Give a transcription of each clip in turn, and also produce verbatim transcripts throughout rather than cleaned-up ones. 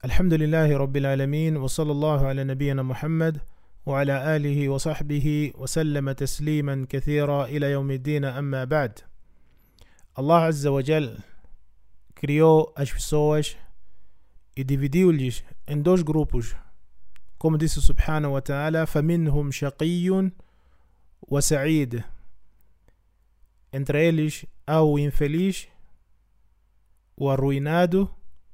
الحمد لله رب العالمين وصلى الله على نبينا محمد وعلى آله وصحبه وسلم تسليما كثيرا إلى يوم الدين. أما بعد, Allah Azza wa Jal criou as pessoas e dividiu-lhes em dois grupos, como disse Subhanahu wa Ta'ala: فَمِنْهُمْ شَقِيٌّ وَسَعِيدٌ. Entre eles há o infeliz, o arruinado,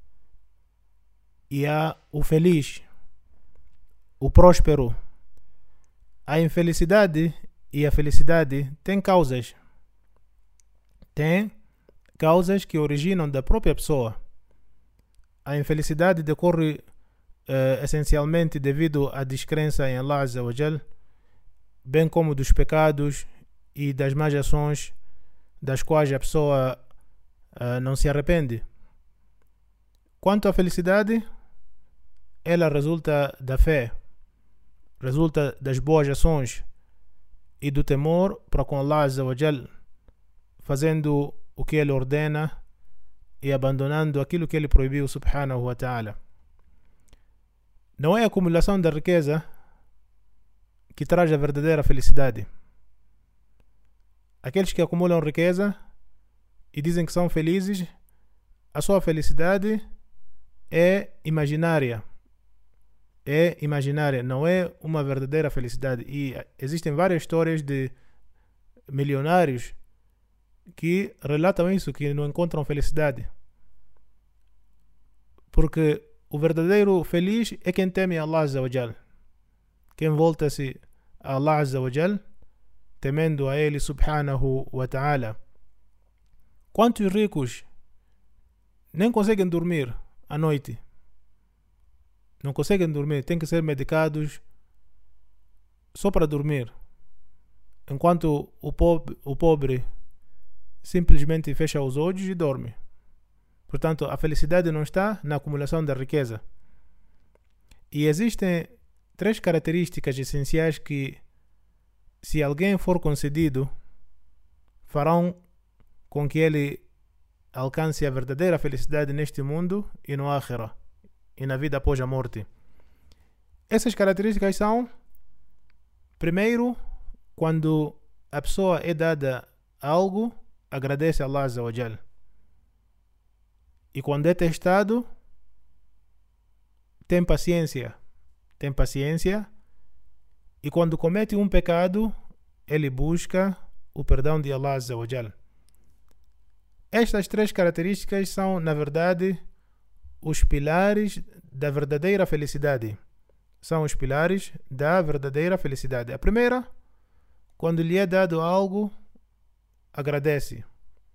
e há o feliz, o próspero. A infelicidade e a felicidade têm causas. Tem causas que originam da própria pessoa. A infelicidade decorre uh, essencialmente devido à descrença em Allah Azza wa Jal, bem como dos pecados e das más ações das quais a pessoa uh, não se arrepende. Quanto à felicidade, ela resulta da fé, resulta das boas ações e do temor para com Allah Azza wa Jal, fazendo o que ele ordena e abandonando aquilo que ele proibiu, Subhanahu wa Ta'ala. Não é a acumulação da riqueza que traz a verdadeira felicidade. Aqueles que acumulam riqueza e dizem que são felizes, a sua felicidade é imaginária. É imaginária, não é uma verdadeira felicidade. E existem várias histórias de milionários que relatam isso, que não encontram felicidade. Porque o verdadeiro feliz é quem teme Allah Azza wa Jal, quem volta-se a Allah Azza wa Jal, temendo a Ele Subhanahu wa Ta'ala. Quantos ricos nem conseguem dormir à noite? Não conseguem dormir, têm que ser medicados só para dormir, enquanto o pobre, o pobre simplesmente fecha os olhos e dorme. Portanto, a felicidade não está na acumulação da riqueza. E existem três características essenciais que, se alguém for concedido, farão com que ele alcance a verdadeira felicidade neste mundo e no Akhirah, e na vida após a morte. Essas características são: primeiro, quando a pessoa é dada algo, agradece a Allah Azza wa Jal. E quando é testado, tem paciência. Tem paciência. E quando comete um pecado, ele busca o perdão de Allah Azza wa Jal. Estas três características são, na verdade, os pilares da verdadeira felicidade. São os pilares da verdadeira felicidade. A primeira, quando lhe é dado algo, agradece.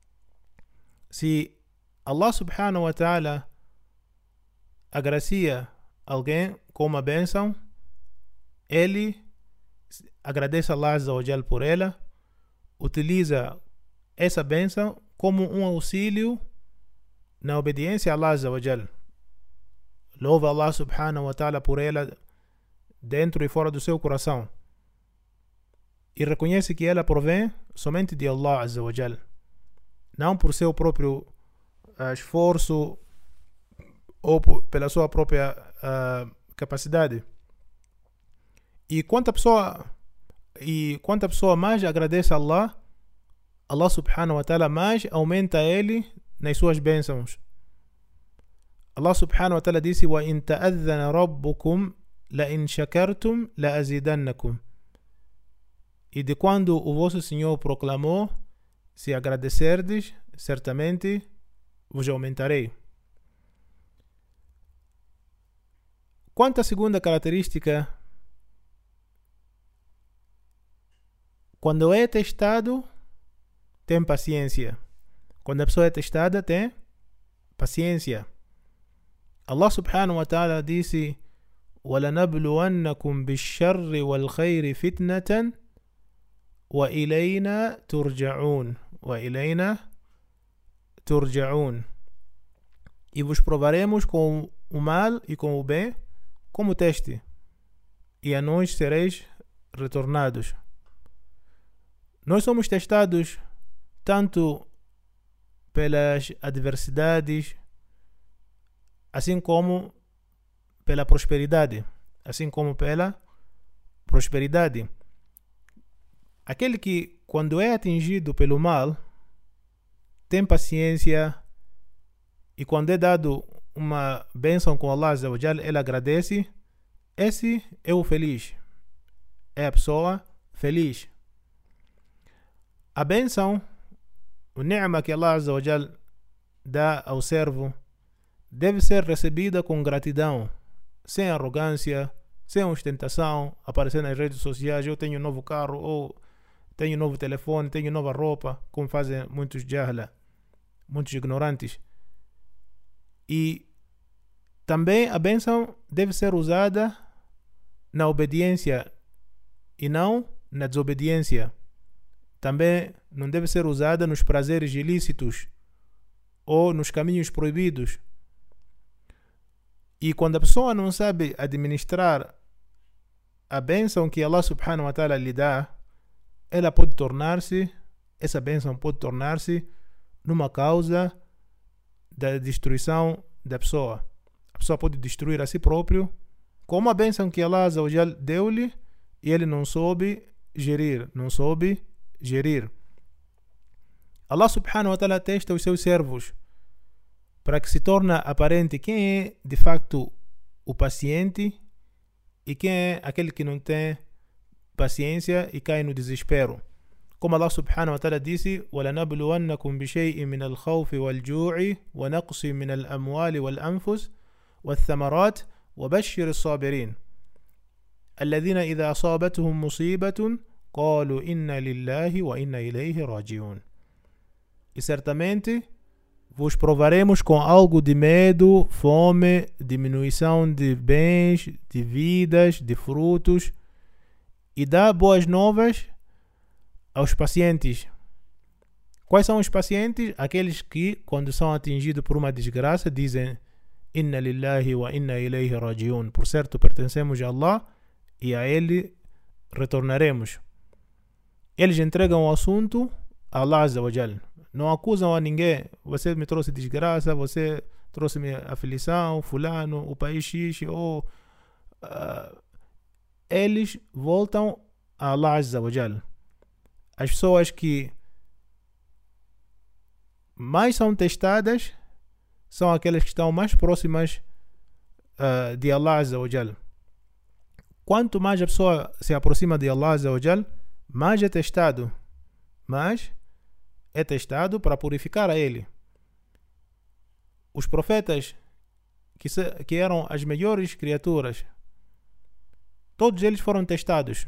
Se Allah Subhanahu wa Ta'ala agracia alguém com uma bênção, ele agradece a Allah Azza wa Jal por ela, utiliza essa bênção como um auxílio na obediência a Allah Azza wa Jal. Louva Allah Subhanahu wa Ta'ala por ela dentro e fora do seu coração, e reconhece que ela provém somente de Allah Azza wa Jal, não por seu próprio uh, esforço ou por, pela sua própria uh, capacidade. E quanta pessoa e quanta pessoa mais agradece a Allah, Allah Subhanahu wa Ta'ala mais aumenta ele nas suas bênçãos. Allah Subhanahu wa Ta'ala disse: وَإِن تَأَذَّنَ رَبُّكُمْ لَإِن شَكَرْتُمْ لَأَزِيدَنَّكُمْ. E de quando o vosso Senhor proclamou: se agradecerdes, certamente vos aumentarei. Quanto à segunda característica, quando é testado, tem paciência. Quando a pessoa é testada, tem paciência. Allah Subhanahu wa Ta'ala disse: وَلَنَبْلُوَنَّكُمْ بِالشَّرِّ وَالْخَيْرِ فِتْنَةً وَإِلَيْنَا تُرْجَعُونَ وَإِلَيْنَا تُرْجَعُونَ. E vos provaremos com o mal e com o bem como teste, e a nós sereis retornados. Nós somos testados tanto pelas adversidades, assim como pela prosperidade, assim como pela prosperidade. Aquele que, quando é atingido pelo mal, tem paciência, e quando é dado uma bênção com Allah Azza wa Jal, ele agradece. Esse é o feliz, é a pessoa feliz. A bênção, o ni'ma que Allah Azza wa Jal dá ao servo, deve ser recebida com gratidão, sem arrogância, sem ostentação, aparecer nas redes sociais: eu tenho um novo carro, ou tenho um novo telefone, tenho nova roupa, como fazem muitos jahla, muitos ignorantes. E também a bênção deve ser usada na obediência e não na desobediência. Também não deve ser usada nos prazeres ilícitos ou nos caminhos proibidos. E quando a pessoa não sabe administrar a bênção que Allah subhanahu wa ta'ala lhe dá, ela pode tornar-se, essa bênção pode tornar-se numa causa da destruição da pessoa. A pessoa pode destruir a si próprio com uma bênção que Allah Azza wa Jal deu-lhe e ele não soube gerir, não soube gerir. Allah subhanahu wa ta'ala testa os seus servos para que se torne aparente quem é de facto o paciente e quem é aquele que não tem paciência e cai no desespero. Como Allah subhanahu wa ta'ala disse: وَلَنَبْلُوَنَّكُمْ بِشَيْءٍ مِنَ الْخَوْفِ وَالْجُوعِ وَنَقْصٍ مِنَ الْأَمْوَالِ وَالْأَنفُسِ وَالثَّمَرَاتِ وَبَشِّرِ الصَّابِرِينَ الَّذِينَ إِذَا أَصَابَتْهُمْ مُصِيبَةٌ قَالُوا إِنَّا لِلَّهِ وَإِنَّا إِلَيْهِ رَاجِعُونَ. E certamente vos provaremos com algo de medo, fome, diminuição de bens, de vidas, de frutos, e dá boas novas aos pacientes. Quais são os pacientes? Aqueles que, quando são atingidos por uma desgraça, dizem: Inna lillahi wa inna ilayhi rajiun. Por certo, pertencemos a Allah e a Ele retornaremos. Eles entregam o assunto a Allah Azza wa Jal. Não acusam a ninguém: você me trouxe desgraça, você trouxe-me aflição, fulano, o país X, ou... Uh, eles voltam a Allah Azza wa Jal. As pessoas que mais são testadas são aquelas que estão mais próximas uh, de Allah Azza wa Jal. Quanto mais a pessoa se aproxima de Allah Azza wa Jal, mais é testado. Mas é testado para purificar a ele. Os profetas, que, se, que eram as melhores criaturas, todos eles foram testados.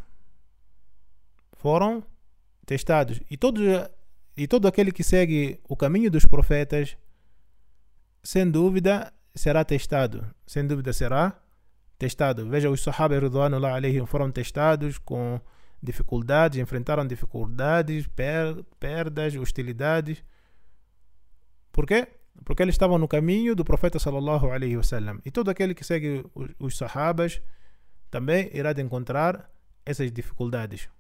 Foram testados. E, todos, e todo aquele que segue o caminho dos profetas, sem dúvida, será testado. Sem dúvida será testado. Veja, os Sahaba ridwanullah alayhim foram testados com dificuldades, enfrentaram dificuldades, per, perdas, hostilidades. Por quê? Porque eles estavam no caminho do profeta sallallahu alayhi wa sallam. E todo aquele que segue os, os Sahabas também irá de encontrar essas dificuldades.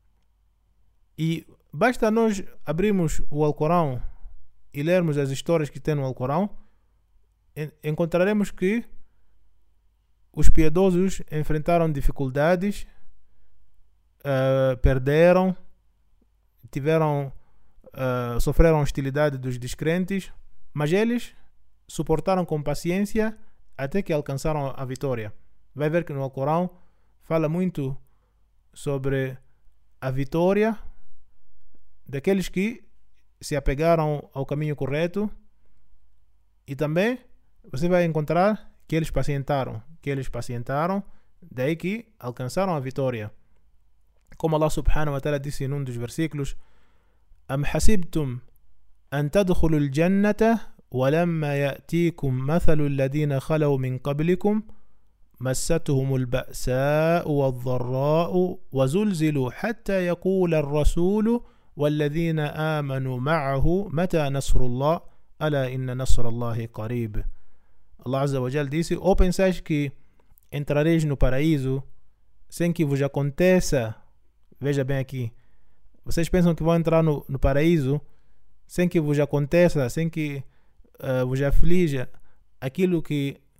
E basta nós abrirmos o Alcorão e lermos as histórias que tem no Alcorão, encontraremos que os piedosos enfrentaram dificuldades, uh, perderam, tiveram, uh, sofreram hostilidade dos descrentes, mas eles suportaram com paciência até que alcançaram a vitória. Vai ver que no Alcorão fala muito sobre a vitória daqueles que se apegaram ao caminho correto, e também você vai encontrar que eles pacientaram, que eles pacientaram, daí que alcançaram a vitória. Como Allah subhanahu wa ta'ala disse em um dos versículos: Am hasibtum an tadkhulu al-jannata wa lamma ya'tikum mathalu alladhina khalaw min qablikum مستهم البأساء والضراء وزلزلوا حتى يقول الرسول والذين آمنوا معه متى نصر الله ألا إن نصر الله قريب. Allah Azza wa Jal disse: ou pensais que entrareis no paraíso sem que vos aconteça, veja bem aqui, vocês pensam que vão entrar no, no paraíso sem que vos aconteça, sem que uh, vos aflija aquilo que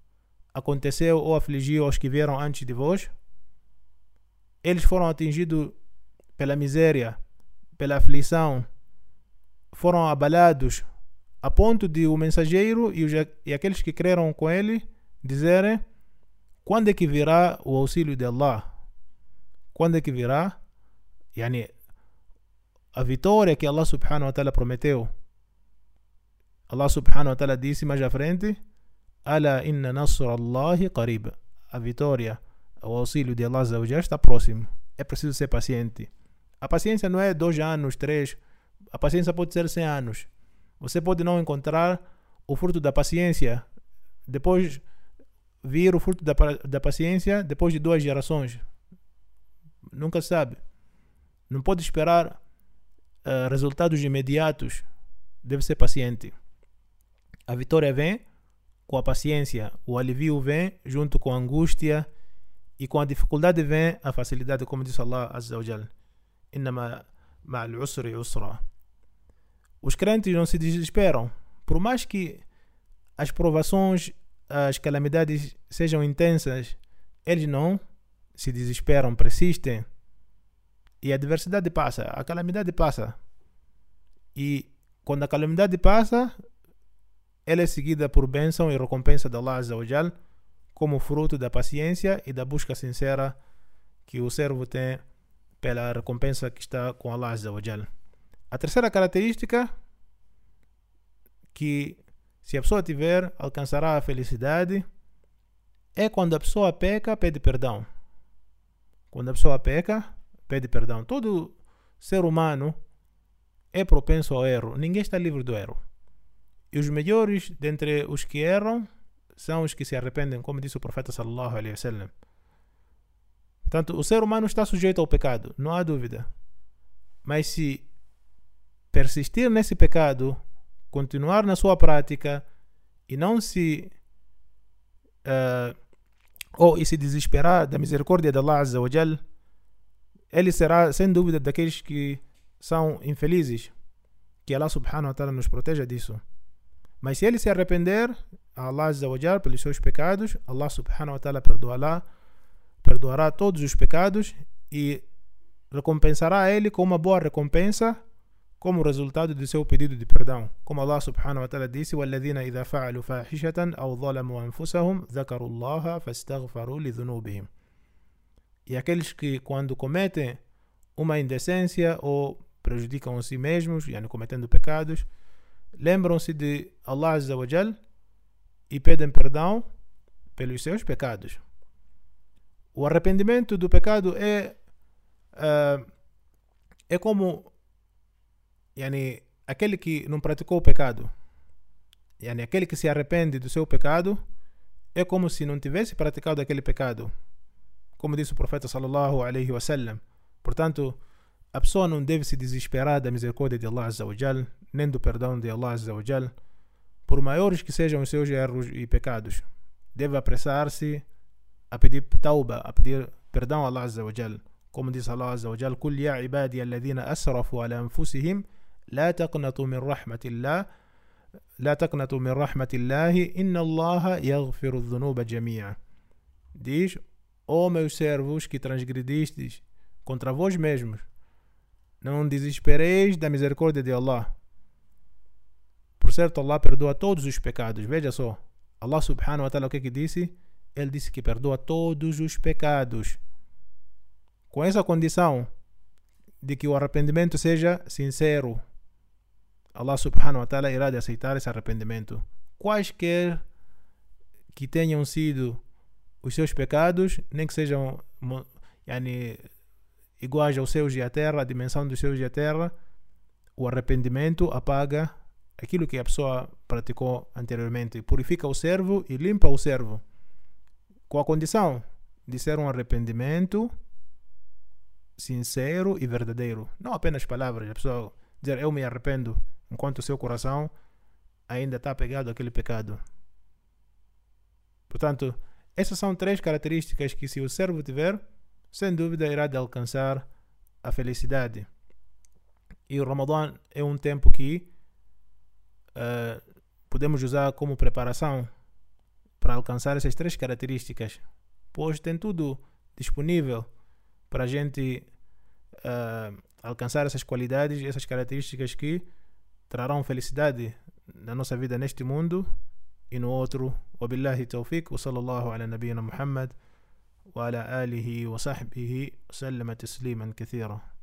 aconteceu ou afligiu aos que vieram antes de vós, eles foram atingidos pela miséria, pela aflição, foram abalados a ponto de o mensageiro e, os, e aqueles que creram com ele dizerem: quando é que virá o auxílio de Allah? Quando é que virá yani, a vitória que Allah subhanahu wa ta'ala prometeu? Allah subhanahu wa ta'ala disse mais à frente: Ala inna nasra Allahi qarib. A vitória, o auxílio de Allah já está próximo. É preciso ser paciente. A paciência não é dois anos, três. A paciência pode ser cem anos. Você pode não encontrar o fruto da paciência, depois vir o fruto da, da paciência depois de duas gerações. Nunca sabe. Não pode esperar uh, resultados imediatos. Deve ser paciente. A vitória vem com a paciência. O alívio vem junto com a angústia. E com a dificuldade vem a facilidade, como disse Allah Azza wa Jal. Innama ma'al usri usra. Os crentes não se desesperam. Por mais que as provações, as calamidades sejam intensas, eles não se desesperam, persistem. E a adversidade passa, a calamidade passa. E quando a calamidade passa, ela é seguida por bênção e recompensa de Allah Azza wa Jal, como fruto da paciência e da busca sincera que o servo tem pela recompensa que está com Allah Azza wa Jal. A terceira característica, que se a pessoa tiver, alcançará a felicidade, é quando a pessoa peca, pede perdão. Quando a pessoa peca, pede perdão. Todo ser humano é propenso ao erro. Ninguém está livre do erro. E os melhores dentre os que erram são os que se arrependem, como disse o profeta sallallahu alaihi wasallam. Portanto, o ser humano está sujeito ao pecado, não há dúvida. Mas se persistir nesse pecado, continuar na sua prática e não se uh, ou e se desesperar da misericórdia de Allah Azza wa Jal, ele será sem dúvida daqueles que são infelizes. Que Allah subhanahu wa ta'ala nos proteja disso. Mas se ele se arrepender a Allah Azza wa Jal pelos seus pecados, Allah subhanahu wa ta'ala perdoará, perdoará todos os pecados e recompensará a ele com uma boa recompensa como resultado do seu pedido de perdão. Como Allah subhanahu wa ta'ala disse: وَالَّذِينَ إِذَا فَعَلُوا فَاحِشَةً أَوْ ظَلَمُوا أَنفُسَهُمْ ذَكَرُوا اللَّهَ فَاسْتَغْفَرُوا لِذُنُوبِهِمْ. E aqueles que, quando cometem uma indecência ou prejudicam a si mesmos, yani cometendo pecados, lembram-se de Allah Azza wa Jal e pedem perdão pelos seus pecados. O arrependimento do pecado é uh, é como yani, aquele que não praticou o pecado. Yani, aquele que se arrepende do seu pecado é como se não tivesse praticado aquele pecado, como disse o profeta sallallahu alaihi wasallam. Portanto, a pessoa não deve se desesperar da misericórdia de Allah Azza wa Jal, nem do perdão de Allah Azza wa Jal, por maiores que sejam os seus erros e pecados. Deve apressar-se a pedir tauba, a pedir perdão a Allah Azza wa Jal. Como diz Allah Azza wa Jal: قُلْ يَا عِبَادِيَ الَّذِينَ أَسْرَفُوا عَلَى أَنفُسِهِمْ لَا تَقْنَطُوا مِنْ رَحْمَةِ اللَّهِ لَا تَقْنَطُوا مِنْ رَحْمَةِ اللَّهِ إِنَّ اللَّهَ يَغْفِرُ الذُّنُوبَ جَمِيعًا. Diz: ó meus servos que transgredistes contra vós mesmos, não desespereis da misericórdia de Allah. Por certo, Allah perdoa todos os pecados. Veja só, Allah subhanahu wa ta'ala o que que disse? Ele disse que perdoa todos os pecados, com essa condição de que o arrependimento seja sincero. Allah subhanahu wa ta'ala irá de aceitar esse arrependimento, quaisquer que tenham sido os seus pecados, nem que sejam yani, iguais aos seus e a terra, a dimensão dos seus e a terra. O arrependimento apaga aquilo que a pessoa praticou anteriormente, purifica o servo e limpa o servo, com a condição de ser um arrependimento sincero e verdadeiro, não apenas palavras. A pessoa dizer eu me arrependo enquanto o seu coração ainda está pegado àquele pecado. Portanto, essas são três características que, se o servo tiver, sem dúvida irá de alcançar a felicidade. E o Ramadã é um tempo que uh, podemos usar como preparação para para alcançar essas três características, pois tem tudo disponível para a gente uh, alcançar essas qualidades e essas características que trarão felicidade na nossa vida neste mundo e no outro. Wabillahi tawfiq wa sallallahu ala nabiyyina Muhammad wa ala alihi wa sahbihi wa sallama tasliman kathira.